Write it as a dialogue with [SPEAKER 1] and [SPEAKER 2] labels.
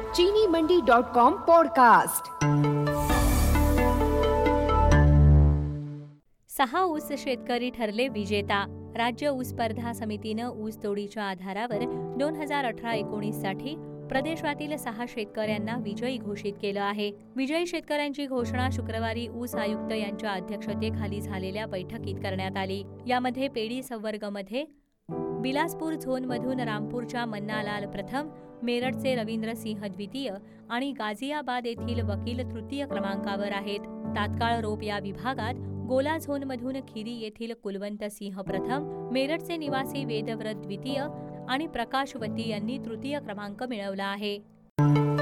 [SPEAKER 1] चीनीमंडी.com podcast.
[SPEAKER 2] 6 ऊस शेतकरी ठरले विजेता। राज्य ऊस स्पर्धा समितीनं ऊस तोडीच्या आधारावर 2018-19 साठी प्रदेशातील 6 शेतकऱ्यांना विजयी घोषित केलं आहे। विजयी शेतकऱ्यांची घोषणा शुक्रवारी ऊस आयुक्त यांच्या अध्यक्षतेखाली झालेल्या बैठकीत करण्यात आली। यामध्ये पेडी संवर्गमध्ये बिलासपूर झोनमधून रामपूरच्या मन्नालाल प्रथम, मेरठचे रवींद्र सिंह द्वितीय आणि गाझियाबाद येथील वकील तृतीय क्रमांकावर आहेत। तात्काळ रोप या विभागात गोला झोनमधून खिरी येथील कुलवंत सिंह प्रथम, मेरठचे निवासी वेदव्रत द्वितीय आणि प्रकाशवती यांनी तृतीय क्रमांक मिळवला आहे।